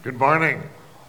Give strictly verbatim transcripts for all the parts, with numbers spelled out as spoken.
Good morning.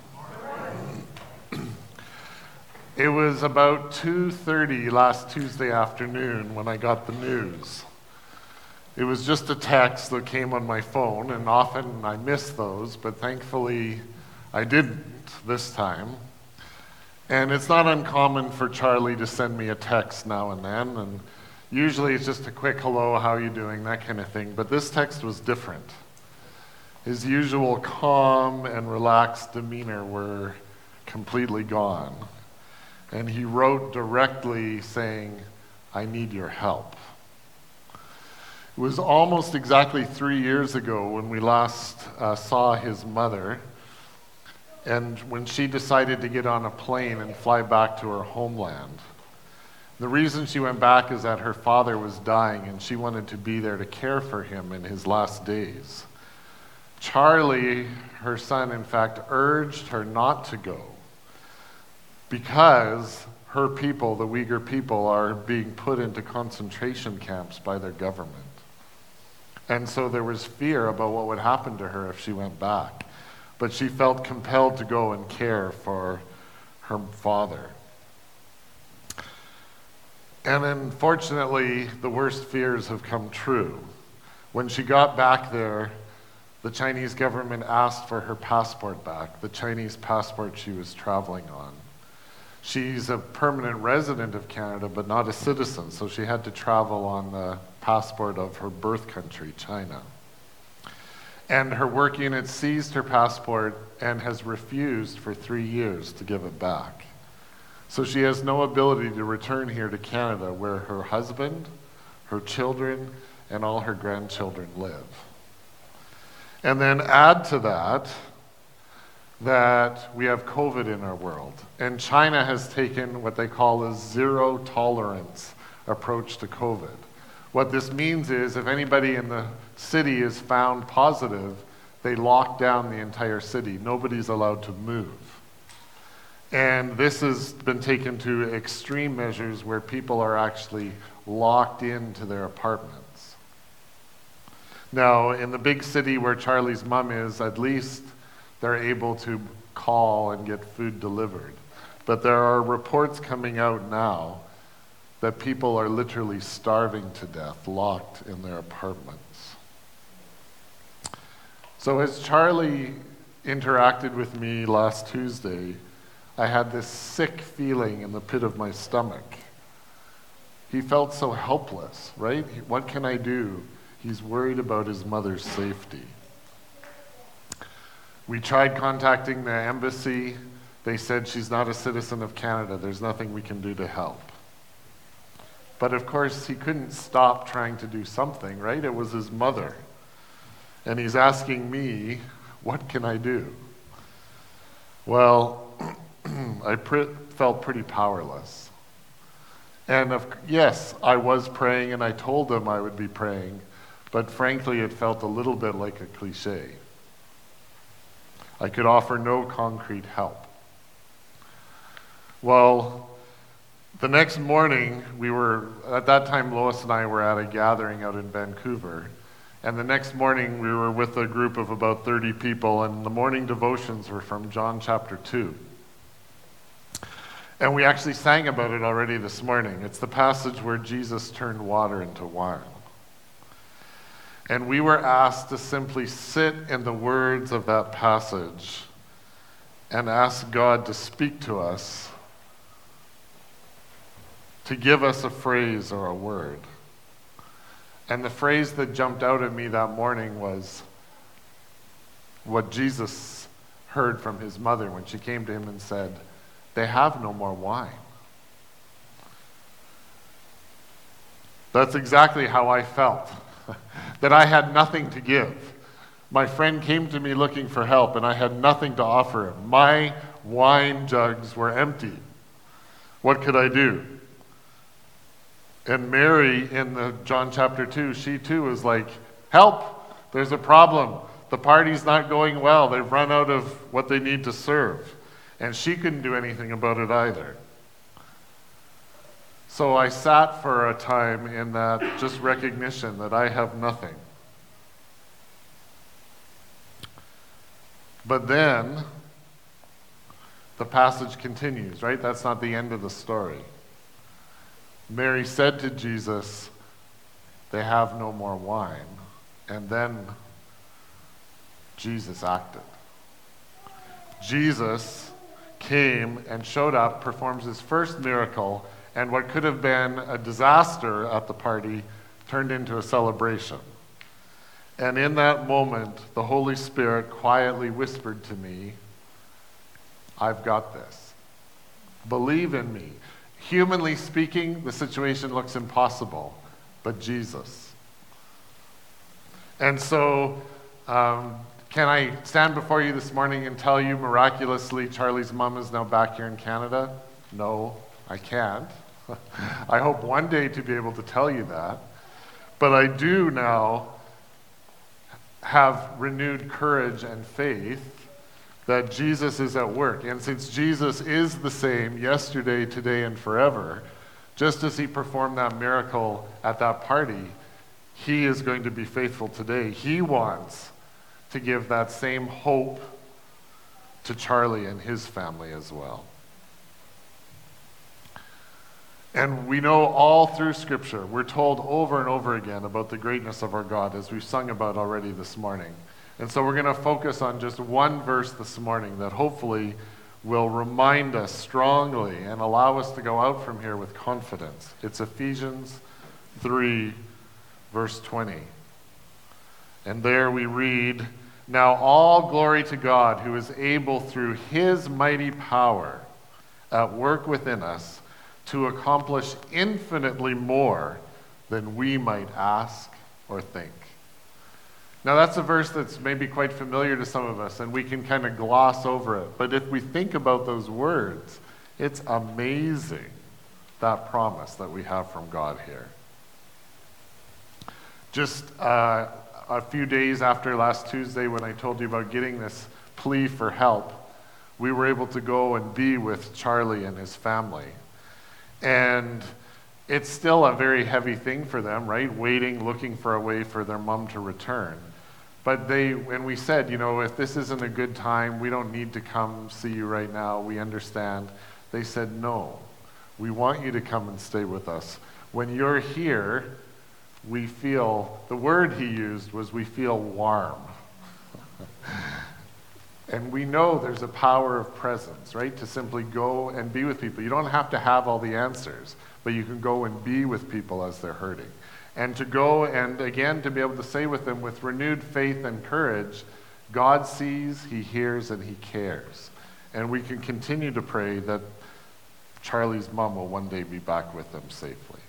It was about two thirty last Tuesday afternoon when I got the news. It was just a text that came on my phone, and often I miss those, but thankfully I didn't this time. And it's not uncommon for Charlie to send me a text now and then, and usually it's just a quick hello, how you doing, that kind of thing, but this text was different. His usual calm and relaxed demeanor were completely gone. And he wrote directly saying, "I need your help." It was almost exactly three years ago when we last uh, saw his mother, and when she decided to get on a plane and fly back to her homeland. The reason she went back is that her father was dying and she wanted to be there to care for him in his last days. Charlie, her son, in fact, urged her not to go because her people, the Uyghur people, are being put into concentration camps by their government. And so there was fear about what would happen to her if she went back. But she felt compelled to go and care for her father. And unfortunately, the worst fears have come true. When she got back there, the Chinese government asked for her passport back, the Chinese passport she was traveling on. She's a permanent resident of Canada, but not a citizen, so she had to travel on the passport of her birth country, China. And her work unit seized her passport and has refused for three years to give it back. So she has no ability to return here to Canada, where her husband, her children, and all her grandchildren live. And then add to that, that we have COVID in our world. And China has taken what they call a zero tolerance approach to COVID. What this means is if anybody in the city is found positive, they lock down the entire city. Nobody's allowed to move. And this has been taken to extreme measures where people are actually locked into their apartments. Now, in the big city where Charlie's mom is, at least they're able to call and get food delivered. But there are reports coming out now that people are literally starving to death, locked in their apartments. So as Charlie interacted with me last Tuesday, I had this sick feeling in the pit of my stomach. He felt so helpless, right? What can I do? He's worried about his mother's safety. We tried contacting the embassy. They said she's not a citizen of Canada. There's nothing we can do to help. But of course, he couldn't stop trying to do something, right? It was his mother. And he's asking me, what can I do? Well, I pre- felt pretty powerless. And of, yes, I was praying and I told him I would be praying, but frankly, it felt a little bit like a cliche. I could offer no concrete help. Well, the next morning, we were, at that time, Lois and I were at a gathering out in Vancouver. And the next morning, we were with a group of about thirty people, and the morning devotions were from John chapter two. And we actually sang about it already this morning. It's the passage where Jesus turned water into wine. And we were asked to simply sit in the words of that passage and ask God to speak to us, to give us a phrase or a word. And the phrase that jumped out at me that morning was what Jesus heard from his mother when she came to him and said, "They have no more wine." That's exactly how I felt. That I had nothing to give. My friend came to me looking for help, and I had nothing to offer him. My wine jugs were empty. What could I do? And Mary in the John chapter two, she too was like, help, there's a problem. The party's not going well. They've run out of what they need to serve. And she couldn't do anything about it either. So I sat for a time in that just recognition that I have nothing. But then the passage continues, right? That's not the end of the story. Mary said to Jesus, "They have no more wine." And then Jesus acted. Jesus came and showed up, performs his first miracle, and what could have been a disaster at the party turned into a celebration. And in that moment, the Holy Spirit quietly whispered to me, "I've got this. Believe in me." Humanly speaking, the situation looks impossible, but Jesus. And so, um, can I stand before you this morning and tell you miraculously Charlie's mom is now back here in Canada? No, I can't. I hope one day to be able to tell you that. But I do now have renewed courage and faith that Jesus is at work. And since Jesus is the same yesterday, today, and forever, just as he performed that miracle at that party, he is going to be faithful today. He wants to give that same hope to Charlie and his family as well. And we know all through Scripture, we're told over and over again about the greatness of our God, as we've sung about already this morning. And so we're going to focus on just one verse this morning that hopefully will remind us strongly and allow us to go out from here with confidence. It's Ephesians three, verse twenty. And there we read, "Now all glory to God, who is able through his mighty power at work within us to accomplish infinitely more than we might ask or think." Now that's a verse that's maybe quite familiar to some of us, and we can kind of gloss over it. But if we think about those words, it's amazing, that promise that we have from God here. Just uh, a few days after last Tuesday, when I told you about getting this plea for help, we were able to go and be with Charlie and his family. And it's still a very heavy thing for them, right? Waiting, looking for a way for their mom to return. But they, when we said, you know, if this isn't a good time, we don't need to come see you right now, we understand. They said, no, we want you to come and stay with us. When you're here, we feel, the word he used was we feel warm. And we know there's a power of presence, right? To simply go and be with people. You don't have to have all the answers, but you can go and be with people as they're hurting. And to go and, again, to be able to say with them with renewed faith and courage, God sees, he hears, and he cares. And we can continue to pray that Charlie's mom will one day be back with them safely.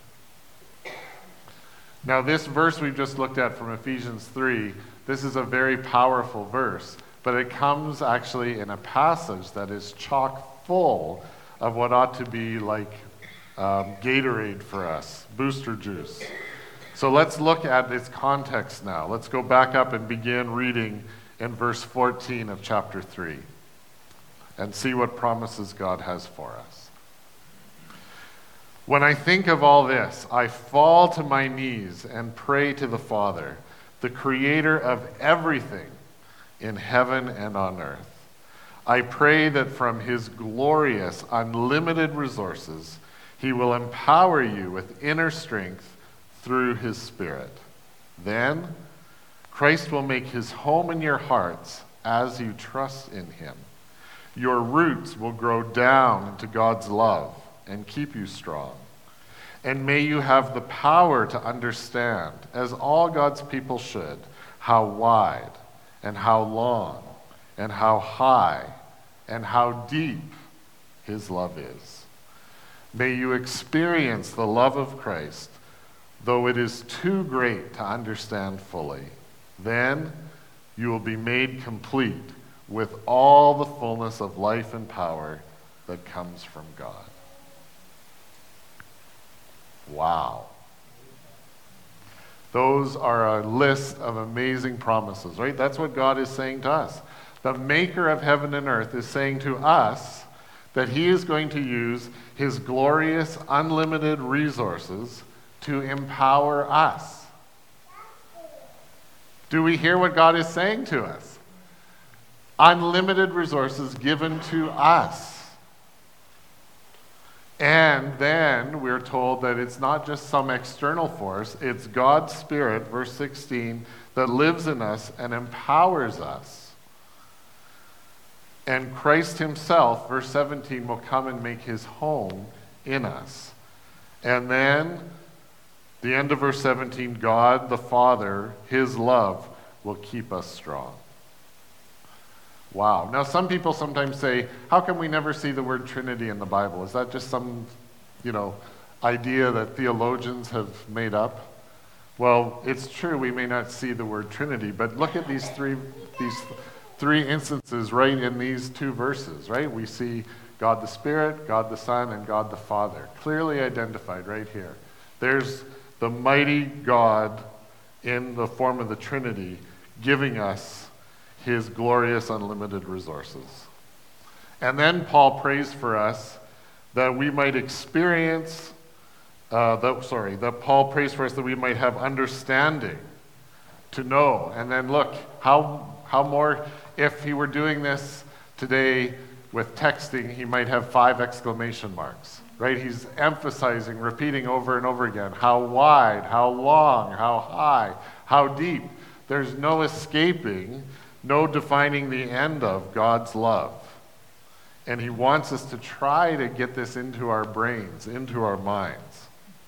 Now, this verse we've just looked at from Ephesians three, this is a very powerful verse. But it comes actually in a passage that is chock full of what ought to be like um, Gatorade for us, booster juice. So let's look at its context now. Let's go back up and begin reading in verse fourteen of chapter three and see what promises God has for us. "When I think of all this, I fall to my knees and pray to the Father, the creator of everything in heaven and on earth. I pray that from his glorious, unlimited resources, he will empower you with inner strength through his Spirit. Then, Christ will make his home in your hearts as you trust in him. Your roots will grow down into God's love and keep you strong. And may you have the power to understand, as all God's people should, how wide and how long and how high and how deep his love is. May you experience the love of Christ, though it is too great to understand fully. Then you will be made complete with all the fullness of life and power that comes from God." Wow. Those are a list of amazing promises, right? That's what God is saying to us. The maker of heaven and earth is saying to us that he is going to use his glorious, unlimited resources to empower us. Do we hear what God is saying to us? Unlimited resources given to us. And then we're told that it's not just some external force, it's God's Spirit, verse sixteen, that lives in us and empowers us. And Christ himself, verse seventeen, will come and make his home in us. And then, the end of verse seventeen, God the Father, his love, will keep us strong. Wow. Now, some people sometimes say, how come we never see the word Trinity in the Bible? Is that just some, you know, idea that theologians have made up? Well, it's true we may not see the word Trinity, but look at these three, these three instances right in these two verses, right? We see God the Spirit, God the Son, and God the Father, clearly identified right here. There's the mighty God in the form of the Trinity giving us his glorious unlimited resources. And then Paul prays for us that we might experience, uh, that, sorry, that Paul prays for us that we might have understanding to know. And then look, how, how more, if he were doing this today with texting, he might have five exclamation marks, right? He's emphasizing, repeating over and over again, how wide, how long, how high, how deep. There's no escaping, no defining the end of God's love. And he wants us to try to get this into our brains, into our minds.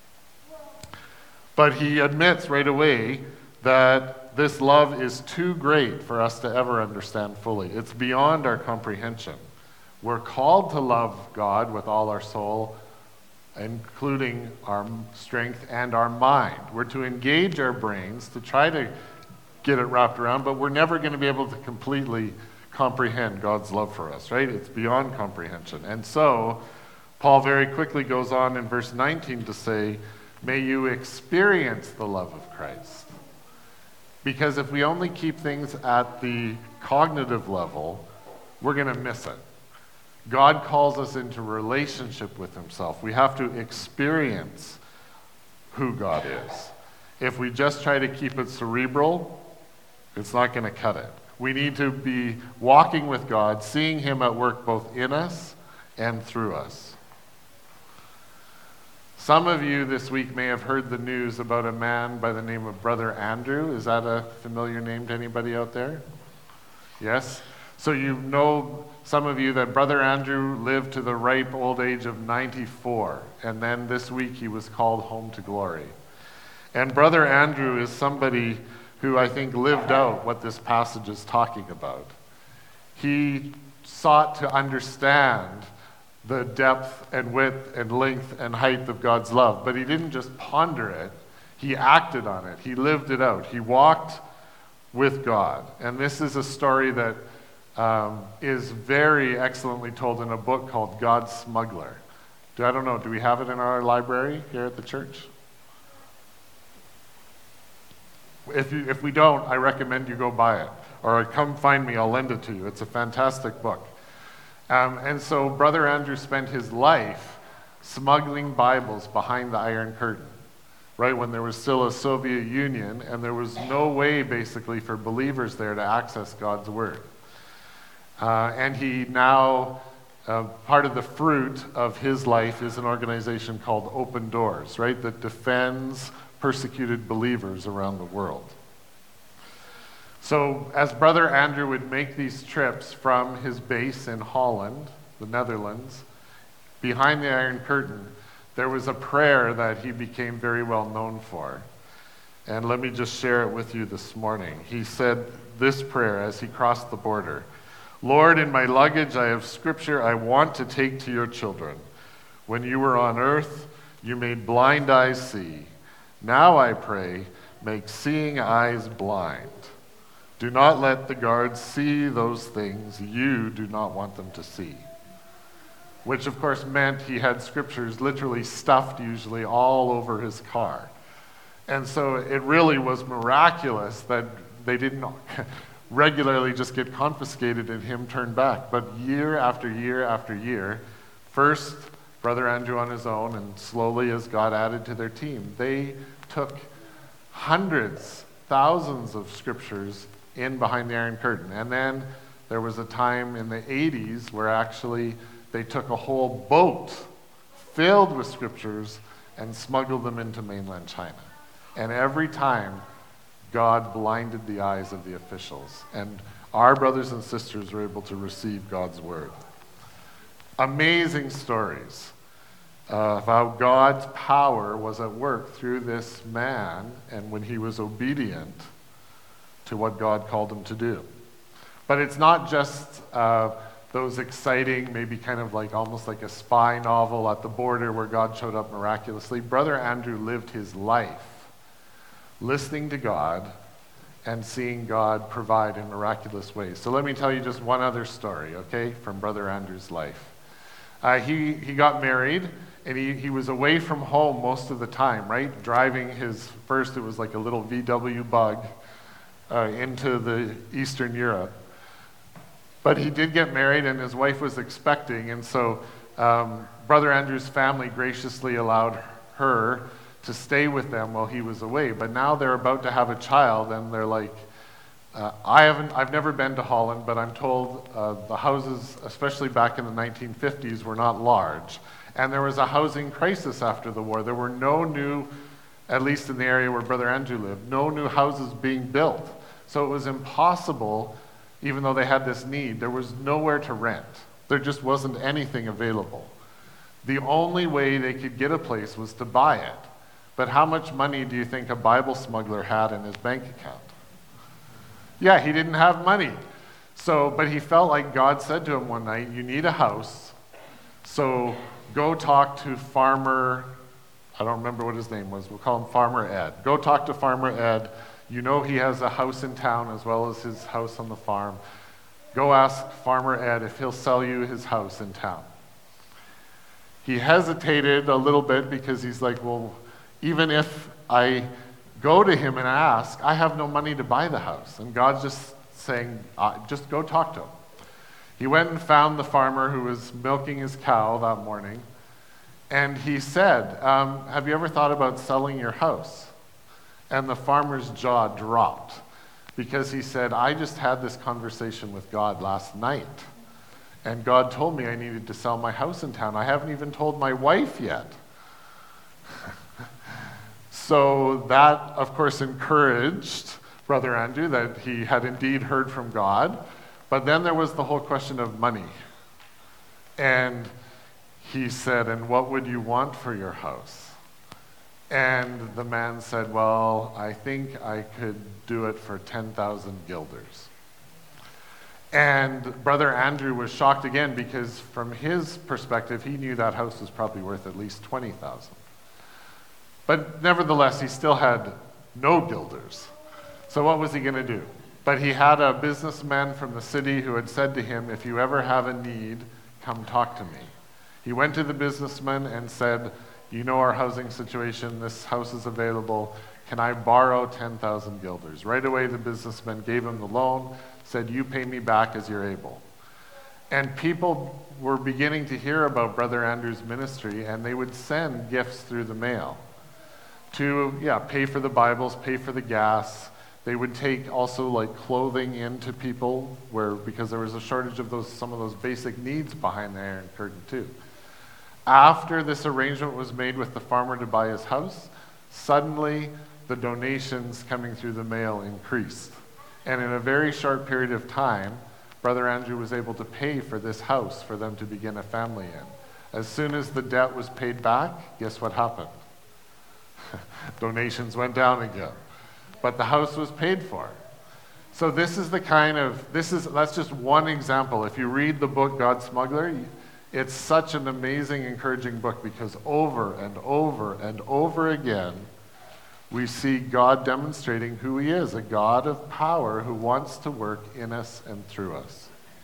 But he admits right away that this love is too great for us to ever understand fully. It's beyond our comprehension. We're called to love God with all our soul, including our strength and our mind. We're to engage our brains to try to get it wrapped around, but we're never going to be able to completely comprehend God's love for us, right? It's beyond comprehension. And so, Paul very quickly goes on in verse nineteen to say, may you experience the love of Christ. Because if we only keep things at the cognitive level, we're going to miss it. God calls us into relationship with himself. We have to experience who God is. If we just try to keep it cerebral, it's not going to cut it. We need to be walking with God, seeing him at work both in us and through us. Some of you this week may have heard the news about a man by the name of Brother Andrew. Is that a familiar name to anybody out there? Yes? So you know, some of you, that Brother Andrew lived to the ripe old age of ninety-four, and then this week he was called home to glory. And Brother Andrew is somebody who I think lived out what this passage is talking about. He sought to understand the depth and width and length and height of God's love, but he didn't just ponder it, he acted on it, he lived it out, he walked with God. And this is a story that um, is very excellently told in a book called God's Smuggler. Do, I don't know, do we have it in our library here at the church? If, you, if we don't, I recommend you go buy it. Or come find me, I'll lend it to you. It's a fantastic book. Um, and so Brother Andrew spent his life smuggling Bibles behind the Iron Curtain, right, when there was still a Soviet Union, and there was no way, basically, for believers there to access God's Word. Uh, and he now, uh, part of the fruit of his life is an organization called Open Doors, right, that defends persecuted believers around the world. So as Brother Andrew would make these trips from his base in Holland, the Netherlands, behind the Iron Curtain, there was a prayer that he became very well known for. And let me just share it with you this morning. He said this prayer as he crossed the border. Lord, in my luggage I have scripture I want to take to your children. When you were on earth, you made blind eyes see. Now I pray, make seeing eyes blind. Do not let the guards see those things you do not want them to see. Which of course meant he had scriptures literally stuffed usually all over his car. And so it really was miraculous that they didn't regularly just get confiscated and him turned back. But year after year after year, first Brother Andrew on his own, and slowly as God added to their team, they took hundreds, thousands of scriptures in behind the Iron Curtain. And then There was a time in the eighties where actually they took a whole boat filled with scriptures and smuggled them into mainland China. And every time, God blinded the eyes of the officials, and our brothers and sisters were able to receive God's word. Amazing stories of how God's power was at work through this man, and when he was obedient to what God called him to do. But it's not just uh, those exciting, maybe kind of like almost like a spy novel at the border where God showed up miraculously. Brother Andrew lived his life listening to God and seeing God provide in miraculous ways. So let me tell you just one other story, okay, from Brother Andrew's life. Uh, he, he got married, and he, he was away from home most of the time, right? Driving his, first it was like a little V W Bug uh, into the Eastern Europe. But he did get married, and his wife was expecting, and so um, Brother Andrew's family graciously allowed her to stay with them while he was away. But now they're about to have a child, and they're like, uh, I haven't, I've never been to Holland, but I'm told uh, the houses, especially back in the nineteen fifties, were not large. And there was a housing crisis after the war. There were no new, at least in the area where Brother Andrew lived, no new houses being built. So it was impossible, even though they had this need, there was nowhere to rent. There just wasn't anything available. The only way they could get a place was to buy it. But how much money do you think a Bible smuggler had in his bank account? Yeah, he didn't have money. So, but he felt like God said to him one night, you need a house, so go talk to Farmer, I don't remember what his name was, we'll call him Farmer Ed. Go talk to Farmer Ed. You know he has a house in town as well as his house on the farm. Go ask Farmer Ed if he'll sell you his house in town. He hesitated a little bit because he's like, well, even if I go to him and ask, I have no money to buy the house. And God's just saying, uh, just go talk to him. He went and found the farmer who was milking his cow that morning. And he said, um, have you ever thought about selling your house? And the farmer's jaw dropped because he said, I just had this conversation with God last night. And God told me I needed to sell my house in town. I haven't even told my wife yet. So that, of course, encouraged Brother Andrew that he had indeed heard from God. But then there was the whole question of money. And he said, and what would you want for your house? And the man said, well, I think I could do it for ten thousand guilders. And Brother Andrew was shocked again because from his perspective, he knew that house was probably worth at least twenty thousand. But nevertheless, he still had no guilders. So what was he going to do? But he had a businessman from the city who had said to him, if you ever have a need, come talk to me. He went to the businessman and said, you know our housing situation, this house is available, can I borrow ten thousand guilders? Right away the businessman gave him the loan, said, you pay me back as you're able. And people were beginning to hear about Brother Andrew's ministry, and they would send gifts through the mail to, yeah, pay for the Bibles, pay for the gas. They would take also like clothing into people where, because there was a shortage of those, some of those basic needs behind the Iron Curtain too. After this arrangement was made with the farmer to buy his house, suddenly the donations coming through the mail increased. And in a very short period of time, Brother Andrew was able to pay for this house for them to begin a family in. As soon as the debt was paid back, guess what happened? Donations went down again. But the house was paid for. So this is the kind of, this is, that's just one example. If you read the book God Smuggler, it's such an amazing, encouraging book because over and over and over again, we see God demonstrating who he is, a God of power who wants to work in us and through us.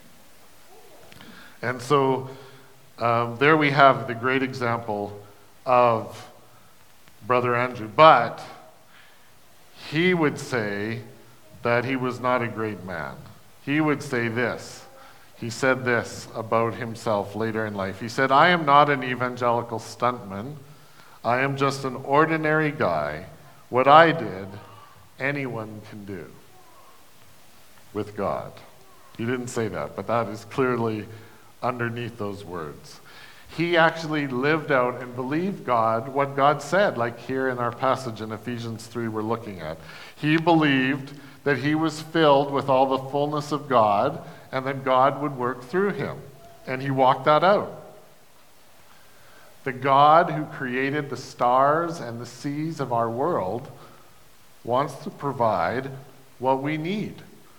And so um, there we have the great example of Brother Andrew. But he would say that he was not a great man. He would say this. He said this about himself later in life. He said, I am not an evangelical stuntman. I am just an ordinary guy. What I did, anyone can do with God. He didn't say that, but that is clearly underneath those words. He actually lived out and believed God, what God said, like here in our passage in Ephesians three we're looking at. He believed that he was filled with all the fullness of God and that God would work through him. And he walked that out. The God who created the stars and the seas of our world wants to provide what we need.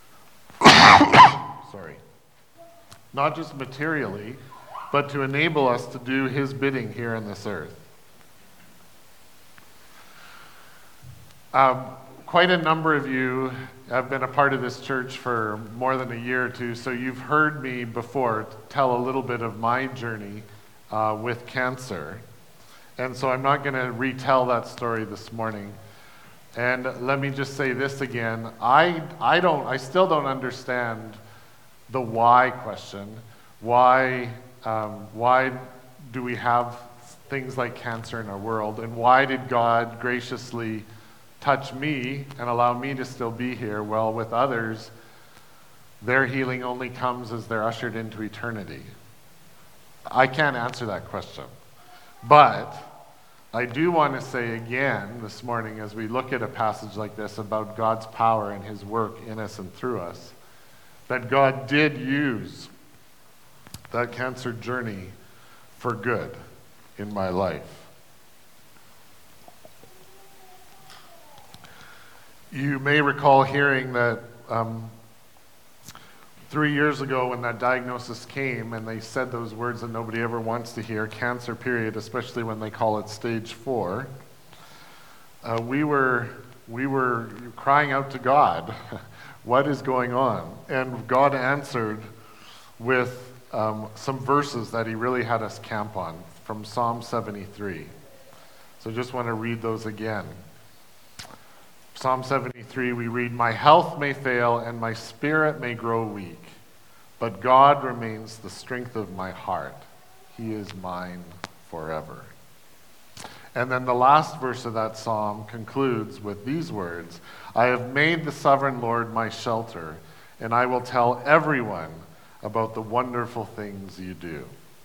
Sorry. Not just materially, but to enable us to do his bidding here on this earth. Um, quite a number of you have been a part of this church for more than a year or two, so you've heard me before tell a little bit of my journey uh, with cancer. And so I'm not going to retell that story this morning. And let me just say this again. I, I don't, I still don't understand the why question. Why, um, why do we have things like cancer in our world? And why did God graciously touch me and allow me to still be here? Well, with others, their healing only comes as they're ushered into eternity. I can't answer that question. But I do want to say again this morning, as we look at a passage like this about God's power and his work in us and through us, that God did use that cancer journey for good in my life. You may recall hearing that um, three years ago when that diagnosis came and they said those words that nobody ever wants to hear, cancer period, especially when they call it stage four, uh, we were we were crying out to God, what is going on? And God answered with um, some verses that he really had us camp on from Psalm seventy-three. So just want to read those again. Psalm seventy-three, we read, "My health may fail and my spirit may grow weak, but God remains the strength of my heart. He is mine forever." And then the last verse of that psalm concludes with these words, "I have made the sovereign Lord my shelter, and I will tell everyone about the wonderful things you do."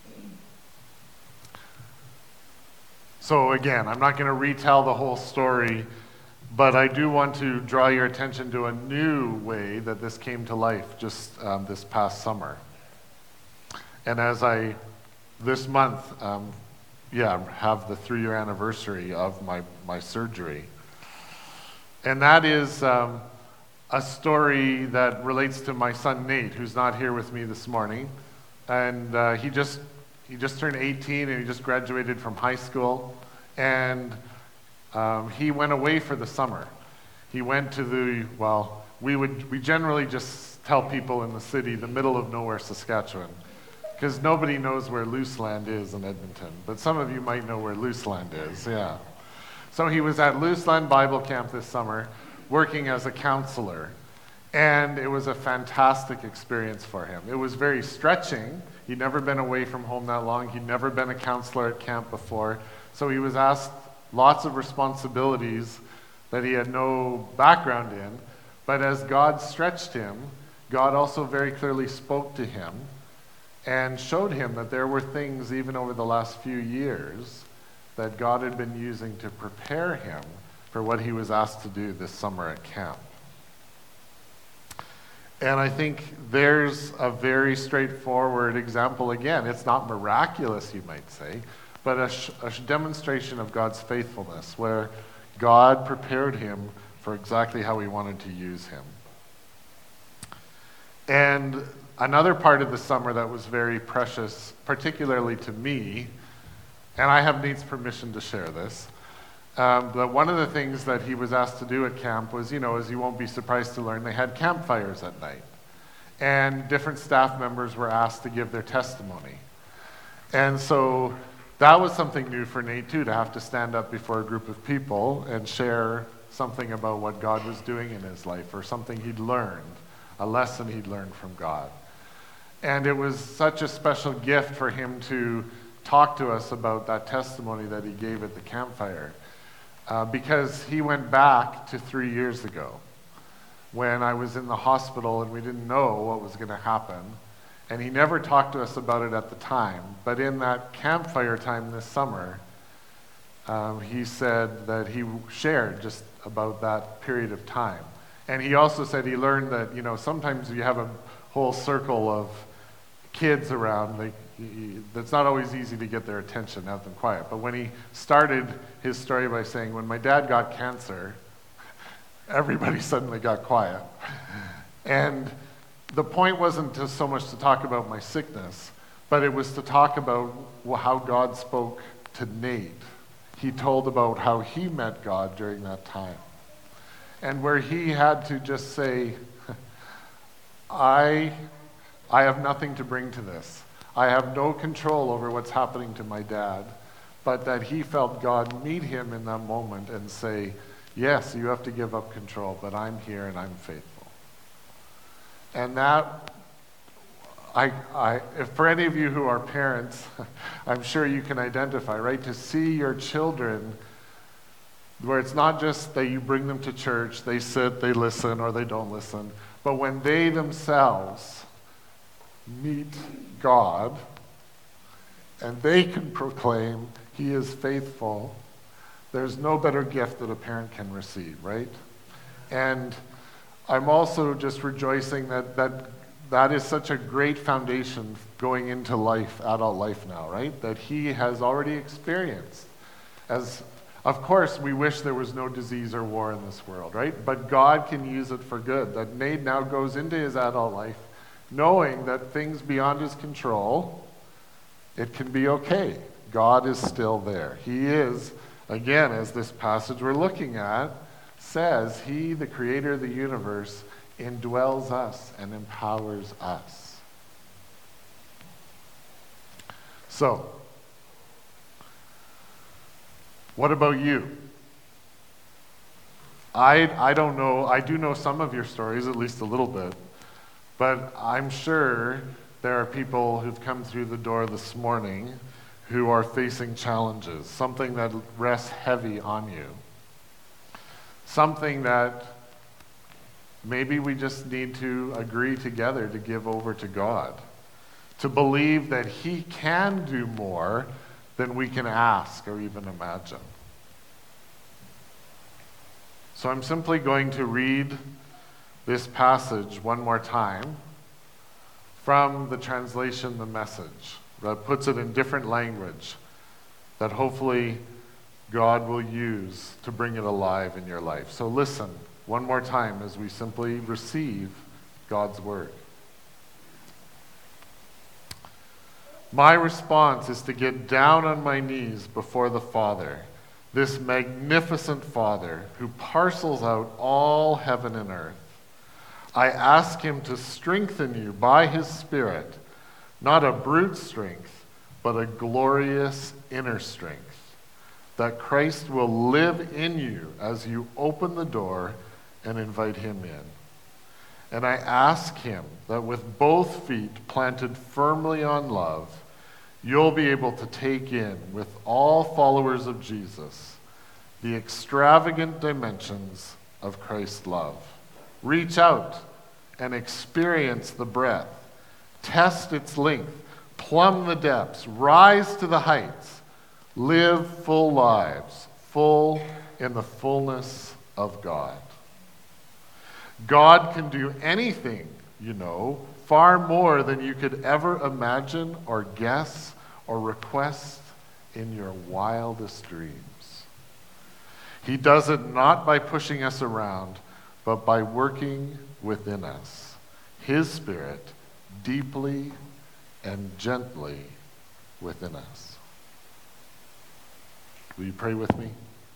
So again, I'm not going to retell the whole story, but I do want to draw your attention to a new way that this came to life just um, this past summer. And as I, this month, um, yeah, have the three-year anniversary of my, my surgery. And that is um, a story that relates to my son Nate, who's not here with me this morning. And uh, he just he just turned eighteen and he just graduated from high school. And Um, he went away for the summer. He went to the, well, we would, we generally just tell people in the city, the middle of nowhere, Saskatchewan, because nobody knows where Luseland is in Edmonton, but some of you might know where Luseland is, yeah. So he was at Luseland Bible Camp this summer, working as a counselor, and it was a fantastic experience for him. It was very stretching. He'd never been away from home that long. He'd never been a counselor at camp before, so he was asked lots of responsibilities that he had no background in, but as God stretched him, God also very clearly spoke to him and showed him that there were things even over the last few years that God had been using to prepare him for what he was asked to do this summer at camp. And I think there's a very straightforward example again. It's not miraculous, you might say, but a, sh- a sh- demonstration of God's faithfulness, where God prepared him for exactly how he wanted to use him. And another part of the summer that was very precious, particularly to me, and I have Nate's permission to share this, um, but one of the things that he was asked to do at camp was, you know, as you won't be surprised to learn, they had campfires at night. And different staff members were asked to give their testimony. And so that was something new for Nate, too, to have to stand up before a group of people and share something about what God was doing in his life, or something he'd learned, a lesson he'd learned from God. And it was such a special gift for him to talk to us about that testimony that he gave at the campfire, uh, because he went back to three years ago. when I was in the hospital and we didn't know what was going to happen. And he never talked to us about it at the time. But in that campfire time this summer, um, he said that he shared just about that period of time. And he also said he learned that, you know, sometimes you have a whole circle of kids around. They, he, it's not always easy to get their attention, have them quiet. But when he started his story by saying, when my dad got cancer, everybody suddenly got quiet. And the point wasn't just so much to talk about my sickness, but it was to talk about how God spoke to Nate. He told about how he met God during that time. And where he had to just say, I, I have nothing to bring to this. I have no control over what's happening to my dad, but that he felt God meet him in that moment and say, yes, you have to give up control, but I'm here and I'm faithful. And that, I, I, if for any of you who are parents, I'm sure you can identify, right? To see your children, where it's not just that you bring them to church, they sit, they listen, or they don't listen, but when they themselves meet God, and they can proclaim, He is faithful, there's no better gift that a parent can receive, right? And I'm also just rejoicing that that that is such a great foundation going into life, adult life now, right? That he has already experienced. As, of course, we wish there was no disease or war in this world, right? But God can use it for good. That Nate now goes into his adult life knowing that things beyond his control, it can be okay. God is still there. He is, again, as this passage we're looking at says, he, the creator of the universe, indwells us and empowers us. So, what about you? I, I don't know, I do know some of your stories, at least a little bit, but I'm sure there are people who've come through the door this morning who are facing challenges, something that rests heavy on you. Something that maybe we just need to agree together to give over to God, to believe that He can do more than we can ask or even imagine. So I'm simply going to read this passage one more time from the translation, The Message, that puts it in different language that hopefully God will use to bring it alive in your life. So listen one more time as we simply receive God's word. My response is to get down on my knees before the Father, this magnificent Father who parcels out all heaven and earth. I ask Him to strengthen you by His Spirit, not a brute strength, but a glorious inner strength, that Christ will live in you as you open the door and invite Him in. And I ask Him that with both feet planted firmly on love, you'll be able to take in, with all followers of Jesus, the extravagant dimensions of Christ's love. Reach out and experience the breadth, test its length, plumb the depths, rise to the heights, live full lives, full in the fullness of God. God can do anything, you know, far more than you could ever imagine or guess or request in your wildest dreams. He does it not by pushing us around, but by working within us, His Spirit deeply and gently within us. Will you pray with me?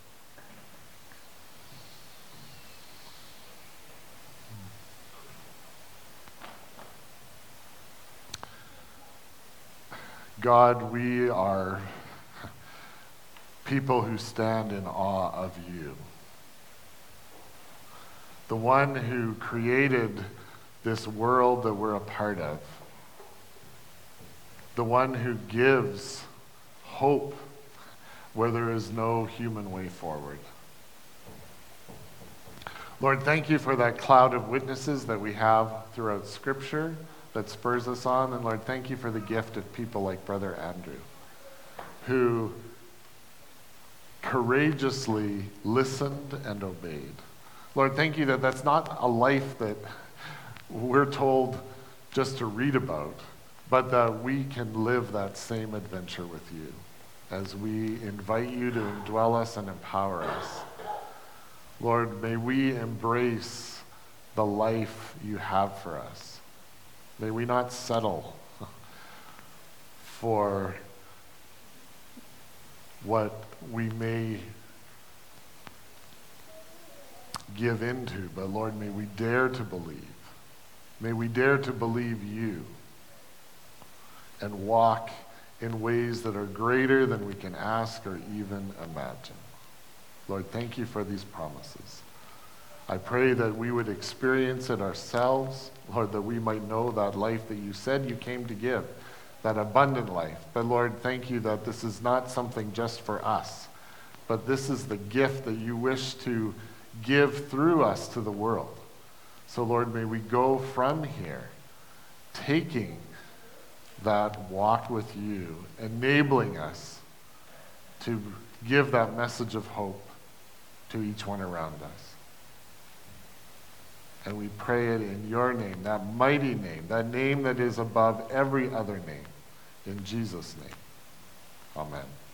God, we are people who stand in awe of you. The one who created this world that we're a part of. The one who gives hope where there is no human way forward. Lord, thank you for that cloud of witnesses that we have throughout Scripture that spurs us on. And Lord, thank you for the gift of people like Brother Andrew, who courageously listened and obeyed. Lord, thank you that that's not a life that we're told just to read about, but that we can live that same adventure with you as we invite you to indwell us and empower us. Lord, may we embrace the life you have for us. May we not settle for what we may give into, but Lord, may we dare to believe. May we dare to believe you and walk in ways that are greater than we can ask or even imagine. Lord, thank you for these promises. I pray that we would experience it ourselves, Lord, that we might know that life that you said you came to give, that abundant life. But Lord, thank you that this is not something just for us, but this is the gift that you wish to give through us to the world. So Lord, may we go from here taking that walk with you, enabling us to give that message of hope to each one around us. And we pray it in your name, that mighty name, that name that is above every other name. In Jesus' name, amen.